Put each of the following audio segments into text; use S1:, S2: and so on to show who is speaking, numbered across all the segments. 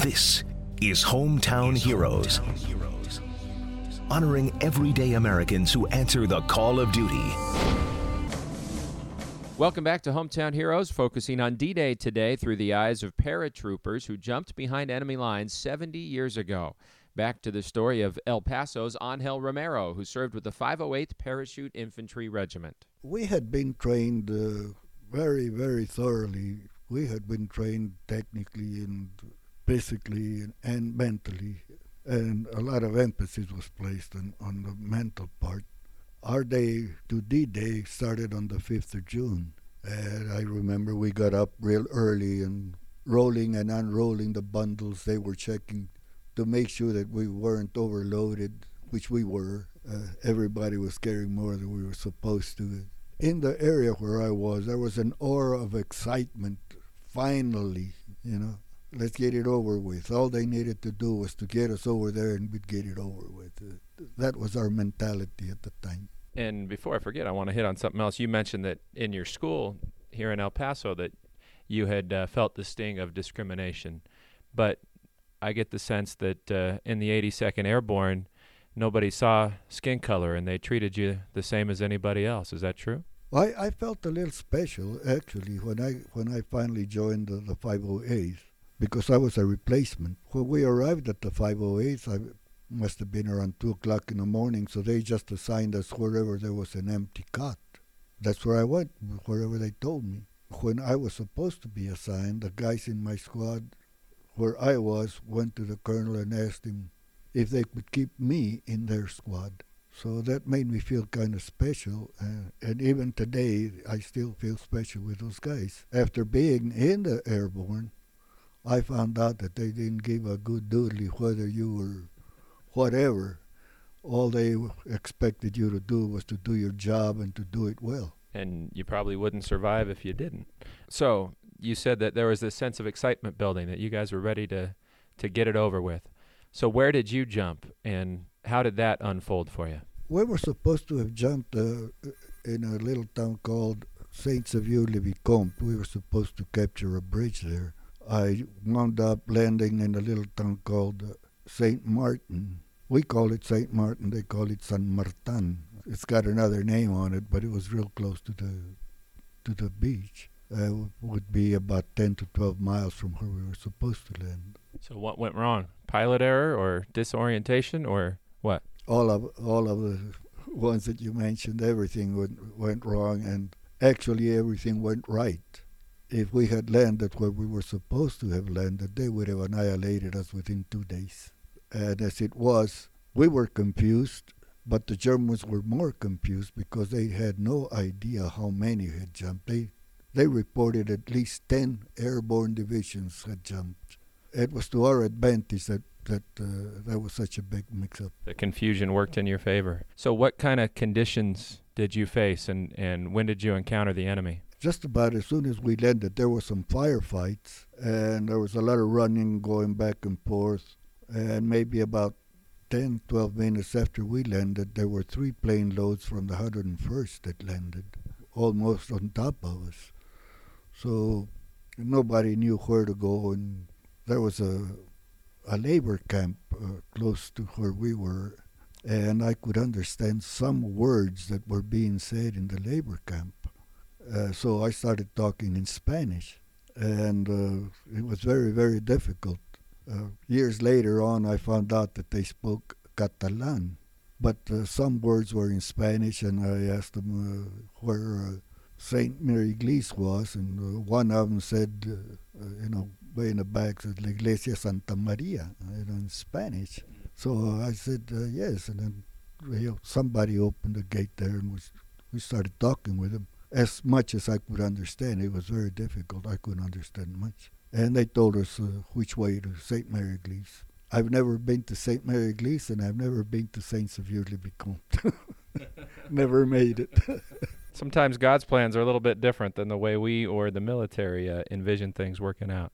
S1: This is Hometown Heroes, honoring everyday Americans who answer the call of duty.
S2: Welcome back to Hometown Heroes, focusing on D-Day today through the eyes of paratroopers who jumped behind enemy lines 70 years ago. Back to the story of El Paso's Angel Romero, who served with the 508th Parachute Infantry Regiment.
S3: We had been trained very, very thoroughly. We had been trained technically and physically and mentally, and a lot of emphasis was placed on the mental part. Our day to D-Day started on the 5th of June, and I remember we got up real early and rolling and unrolling the bundles. They were checking to make sure that we weren't overloaded, which we were. Everybody was carrying more than we were supposed to. In the area where I was, there was an aura of excitement. Finally, let's get it over with. All they needed to do was to get us over there and we'd get it over with. That was our mentality at the time.
S2: And before I forget, I want to hit on something else. You mentioned that in your school here in El Paso that you had felt the sting of discrimination. But I get the sense that in the 82nd Airborne, nobody saw skin color and they treated you the same as anybody else. Is that true?
S3: I felt a little special, actually, when I finally joined the 508th, because I was a replacement. When we arrived at the 508th, I must have been around 2 o'clock in the morning, so they just assigned us wherever there was an empty cot. That's where I went, wherever they told me. When I was supposed to be assigned, the guys in my squad where I was went to the colonel and asked him if they could keep me in their squad. So that made me feel kind of special, and even today I still feel special with those guys. After being in the Airborne, I found out that they didn't give a good doodly whether you were whatever. All they expected you to do was to do your job and to do it well.
S2: And you probably wouldn't survive if you didn't. So you said that there was this sense of excitement building, that you guys were ready to get it over with. So where did you jump, and how did that unfold for you?
S3: We were supposed to have jumped in a little town called Saint-Sauveur-le-Vicomte. We were supposed to capture a bridge there. I wound up landing in a little town called St. Martin. We call it St. Martin, they call it San Martin. It's got another name on it, but it was real close to the beach. It would be about 10 to 12 miles from where we were supposed to land.
S2: So what went wrong? Pilot error or disorientation or what?
S3: All of the ones that you mentioned, everything went wrong, and actually everything went right. If we had landed where we were supposed to have landed, they would have annihilated us within 2 days. And as it was, we were confused, but the Germans were more confused because they had no idea how many had jumped. They reported at least 10 airborne divisions had jumped. It was to our advantage that was such a big mix-up.
S2: The confusion worked in your favor. So what kind of conditions did you face, and when did you encounter the enemy?
S3: Just about as soon as we landed, there were some firefights, and there was a lot of running going back and forth. And maybe about 10, 12 minutes after we landed, there were 3 plane loads from the 101st that landed, almost on top of us. So nobody knew where to go, and there was a labor camp close to where we were, and I could understand some words that were being said in the labor camp. So I started talking in Spanish, and it was very, very difficult. Years later on, I found out that they spoke Catalan, but some words were in Spanish, and I asked them where St. Mary Glees was, and one of them said, way in the back, said, La Iglesia Santa Maria, in Spanish. So I said, yes, and then somebody opened the gate there, and we started talking with them. As much as I could understand, it was very difficult. I couldn't understand much. And they told us which way to St. Mary Glees. I've never been to St. Mary Glees, and I've never been to Saint-Sauveur-le-Vicomte. Never made it.
S2: Sometimes God's plans are a little bit different than the way we or the military envision things working out.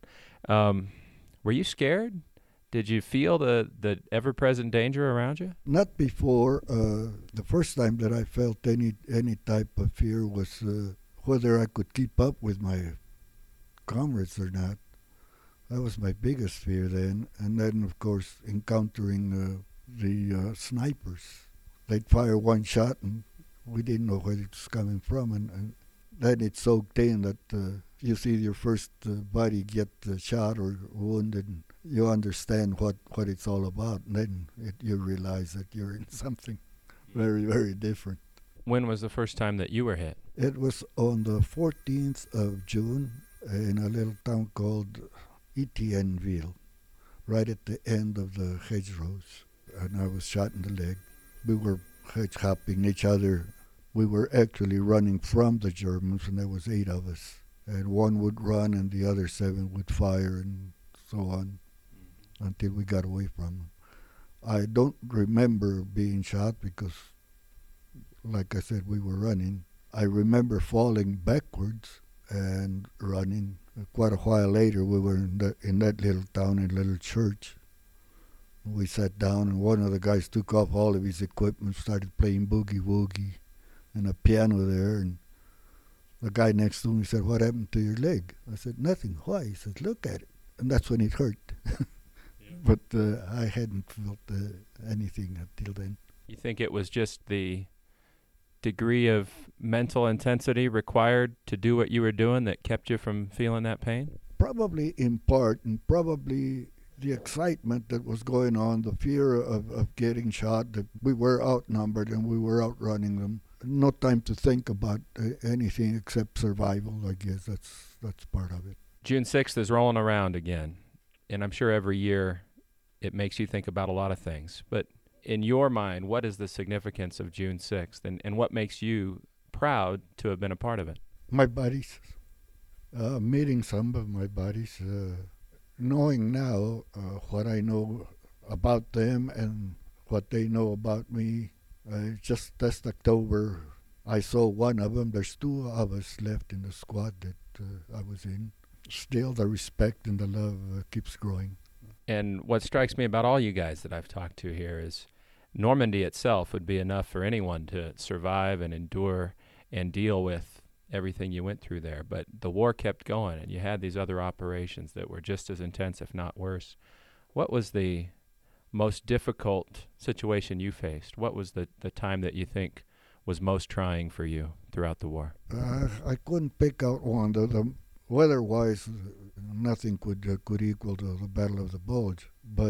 S2: Were you scared? Did you feel the ever-present danger around you?
S3: Not before. The first time that I felt any type of fear was whether I could keep up with my comrades or not. That was my biggest fear then. And then, of course, encountering the snipers. They'd fire one shot and we didn't know where it was coming from. And then it soaked in that you see your first buddy get shot or wounded. And you understand what it's all about. And then you realize that you're in something very, very different.
S2: When was the first time that you were hit?
S3: It was on the 14th of June in a little town called Etienneville, right at the end of the hedgerows. And I was shot in the leg. We were hedge hopping each other. We were actually running from the Germans, and there was 8 of us. And one would run and the other 7 would fire and so on until we got away from them. I don't remember being shot because, like I said, we were running. I remember falling backwards and running. Quite a while later, we were in that little town, in a little church. We sat down, and one of the guys took off all of his equipment, started playing boogie-woogie and a piano there. And the guy next to me said, "What happened to your leg?" I said, "Nothing." "Why?" He said, "Look at it." And that's when it hurt. But I hadn't felt anything until then.
S2: You think it was just the degree of mental intensity required to do what you were doing that kept you from feeling that pain?
S3: Probably in part, and probably the excitement that was going on, the fear of getting shot, that we were outnumbered and we were outrunning them. No time to think about anything except survival, I guess. That's part of it.
S2: June 6th is rolling around again, and I'm sure every year it makes you think about a lot of things. But in your mind, what is the significance of June 6th, and what makes you proud to have been a part of it?
S3: My buddies, meeting some of my buddies, knowing now what I know about them and what they know about me. Just last October, I saw one of them. There's 2 of us left in the squad that I was in. Still, the respect and the love keeps growing.
S2: And what strikes me about all you guys that I've talked to here is Normandy itself would be enough for anyone to survive and endure and deal with everything you went through there. But the war kept going, and you had these other operations that were just as intense, if not worse. What was the most difficult situation you faced? What was the time that you think was most trying for you throughout the war?
S3: I couldn't pick out one. The weather-wise, nothing could equal the Battle of the Bulge. But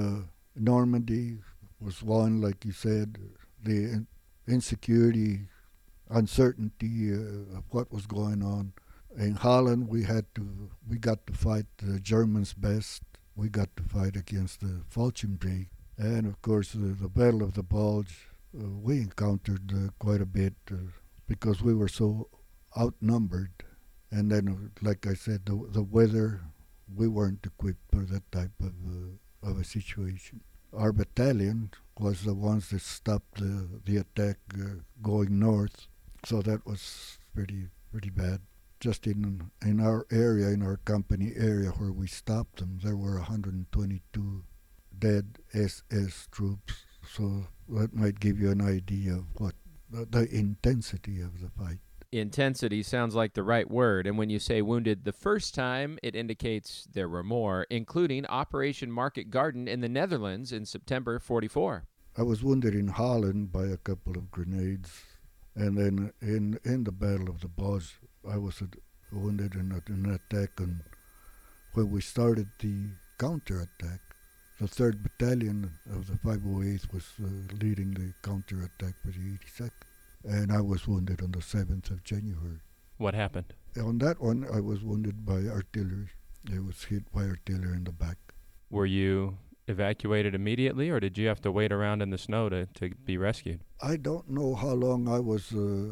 S3: Normandy was one, like you said. The insecurity, uncertainty of what was going on. In Holland, we got to fight the Germans best. We got to fight against the Falkenberg. And of course, the Battle of the Bulge, we encountered quite a bit because we were so outnumbered. And then, like I said, the weather, we weren't equipped for that type of a situation. Our battalion was the ones that stopped the attack going north, so that was pretty bad. Just in our area, in our company area where we stopped them, there were 122 dead SS troops, so that might give you an idea of what the intensity of the fight.
S2: Intensity sounds like the right word, and when you say wounded the first time, it indicates there were more, including Operation Market Garden in the Netherlands in September 44.
S3: I was wounded in Holland by a couple of grenades, and then in the Battle of the Bulge, I was wounded in an attack, and when we started the counterattack, the 3rd Battalion of the 508th was leading the counterattack for the 82nd. And I was wounded on the 7th of January.
S2: What happened?
S3: On that one, I was wounded by artillery. I was hit by artillery in the back.
S2: Were you evacuated immediately, or did you have to wait around in the snow to be rescued?
S3: I don't know how long I was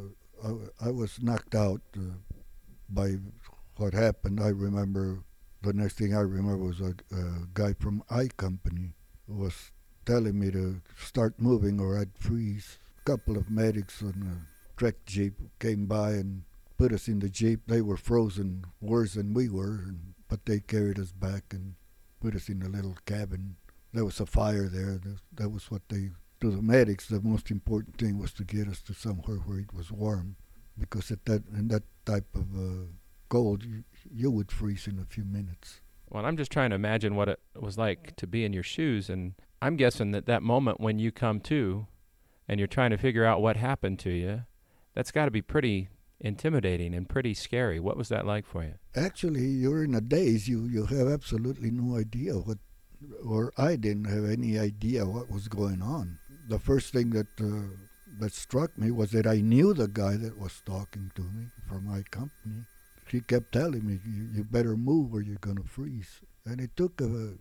S3: knocked out by what happened. I remember, the next thing I remember was a guy from I Company who was telling me to start moving or I'd freeze. Couple of medics on a trek jeep came by and put us in the jeep. They were frozen worse than we were, but they carried us back and put us in a little cabin. There was a fire there. That was what they, to the medics, the most important thing was to get us to somewhere where it was warm, because in that type of cold, you would freeze in a few minutes.
S2: Well, I'm just trying to imagine what it was like to be in your shoes, and I'm guessing that moment when you come to and you're trying to figure out what happened to you, that's got to be pretty intimidating and pretty scary. What was that like for you?
S3: Actually, you're in a daze. You have absolutely no idea what, or I didn't have any idea what was going on. The first thing that struck me was that I knew the guy that was talking to me from my company. He kept telling me, you better move or you're going to freeze. And it took,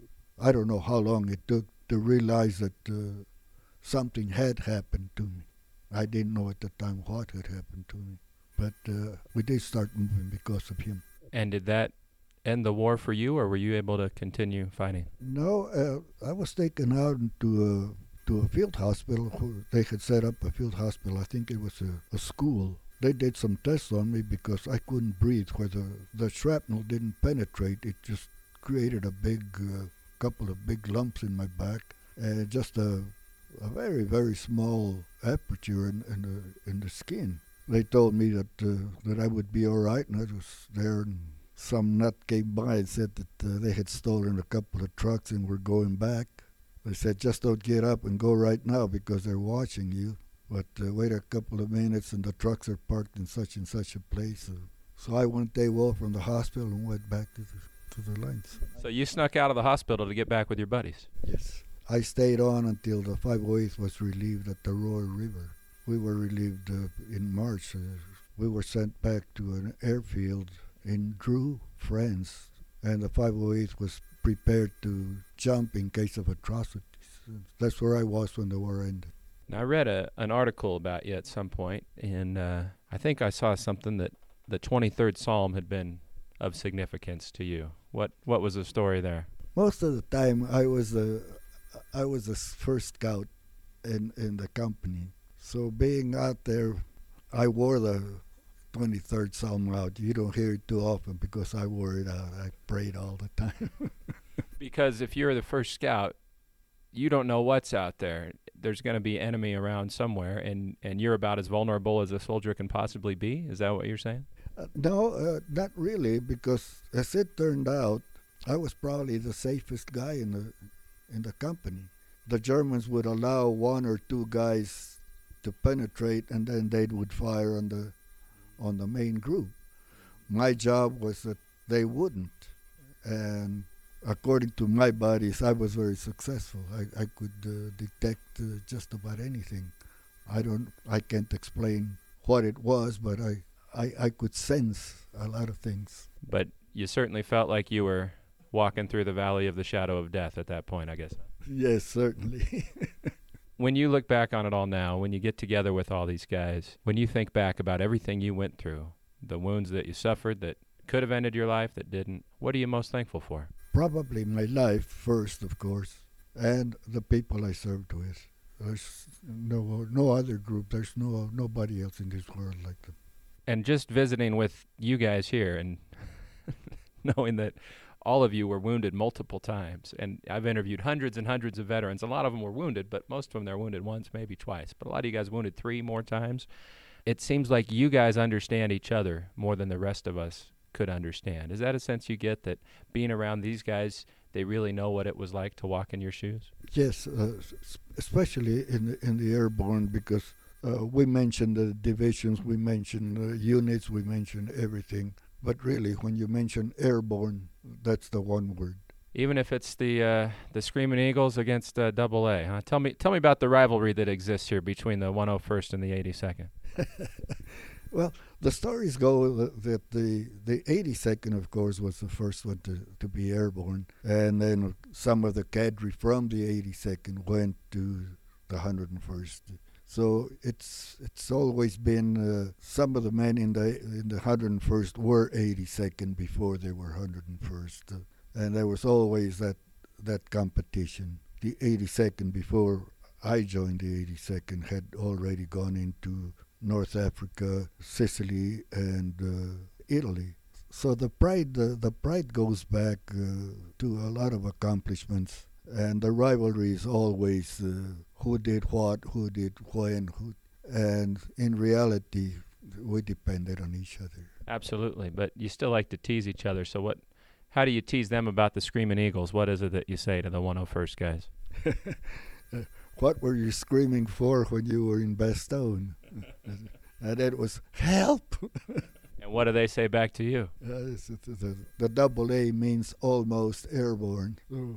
S3: I don't know how long it took to realize that something had happened to me. I didn't know at the time what had happened to me. But we did start moving because of him.
S2: And did that end the war for you, or were you able to continue fighting?
S3: No, I was taken out to a field hospital. They had set up a field hospital. I think it was a school. They did some tests on me because I couldn't breathe. Where the shrapnel didn't penetrate, it just created a big, couple of big lumps in my back, and just a very, very small aperture in the skin. They told me that I would be all right, and I was there, and some nut came by and said that they had stolen a couple of trucks and were going back. They said, just don't get up and go right now because they're watching you. But wait a couple of minutes and the trucks are parked in such and such a place. So I went AWOL from the hospital and went back to the lines.
S2: So you snuck out of the hospital to get back with your buddies?
S3: Yes. I stayed on until the 508th was relieved at the Roy River. We were relieved in March. We were sent back to an airfield in Drew, France, and the 508th was prepared to jump in case of atrocities. That's where I was when the war ended.
S2: Now, I read an article about you at some point, and I think I saw something that the 23rd Psalm had been of significance to you. What was the story there?
S3: Most of the time, I was the first scout in the company. So being out there, I wore the 23rd Psalm out. You don't hear it too often because I wore it out. I prayed all the time.
S2: Because if you're the first scout, you don't know what's out there. There's going to be enemy around somewhere, and you're about as vulnerable as a soldier can possibly be? Is that what you're saying?
S3: No, not really, because as it turned out, I was probably the safest guy in the company. The Germans would allow one or two guys to penetrate, and then they would fire on the main group. My job was that they wouldn't, and according to my buddies, I was very successful. I could detect just about anything. I can't explain what it was, but I could sense a lot of things.
S2: But you certainly felt like you were walking through the valley of the shadow of death at that point, I guess.
S3: Yes, certainly.
S2: When you look back on it all now, when you get together with all these guys, when you think back about everything you went through, the wounds that you suffered that could have ended your life, that didn't, what are you most thankful for?
S3: Probably my life first, of course, and the people I served with. There's no other group. There's nobody else in this world like them.
S2: And just visiting with you guys here and knowing that all of you were wounded multiple times, and I've interviewed hundreds and hundreds of veterans. A lot of them were wounded, but most of them they're wounded once, maybe twice. But a lot of you guys wounded 3 more times. It seems like you guys understand each other more than the rest of us could understand. Is that a sense you get, that being around these guys, they really know what it was like to walk in your shoes?
S3: Yes, especially in the airborne, because we mentioned the divisions, we mentioned units, we mentioned everything. But really, when you mention airborne, that's the one word.
S2: Even if it's the Screaming Eagles against Double A, huh? Tell me about the rivalry that exists here between the 101st and the 82nd.
S3: Well, the stories go that the 82nd, of course, was the first one to be airborne, and then some of the cadre from the 82nd went to the 101st. So it's always been some of the men in the 101st were 82nd before they were 101st, and there was always that competition. The 82nd, before I joined the 82nd, had already gone into North Africa, Sicily, and Italy. So the pride goes back to a lot of accomplishments, and the rivalry is always who did what, who did when, and in reality, we depended on each other.
S2: Absolutely, but you still like to tease each other. So How do you tease them about the Screaming Eagles? What is it that you say to the 101st guys?
S3: What were you screaming for when you were in Bastogne? And it was, help!
S2: And what do they say back to you?
S3: The double A means almost airborne.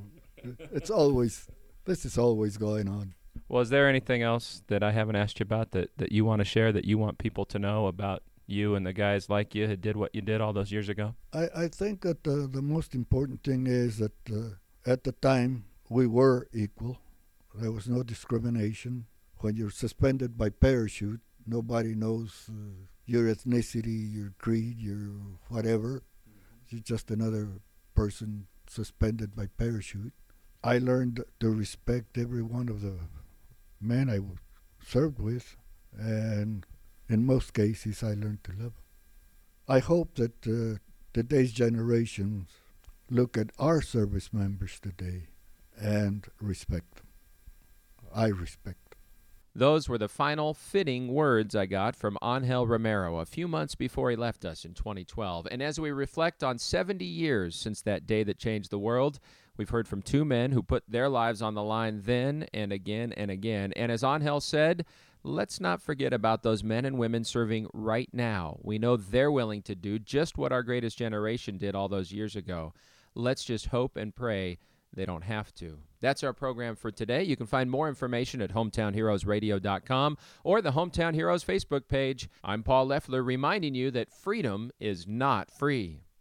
S3: This is always going on.
S2: Well, is there anything else that I haven't asked you about that you want to share, that you want people to know about you and the guys like you who did what you did all those years ago?
S3: I think that the most important thing is that at the time we were equal. There was no discrimination. When you're suspended by parachute, nobody knows your ethnicity, your creed, your whatever. You're just another person suspended by parachute. I learned to respect every one of the men I served with, and in most cases I learned to love them. I hope that today's generations look at our service members today and respect them. I respect them.
S2: Those were the final fitting words I got from Angel Romero a few months before he left us in 2012. And as we reflect on 70 years since that day that changed the world, we've heard from two men who put their lives on the line then and again and again. And as Angel said, let's not forget about those men and women serving right now. We know they're willing to do just what our greatest generation did all those years ago. Let's just hope and pray they don't have to. That's our program for today. You can find more information at hometownheroesradio.com or the Hometown Heroes Facebook page. I'm Paul Leffler, reminding you that freedom is not free.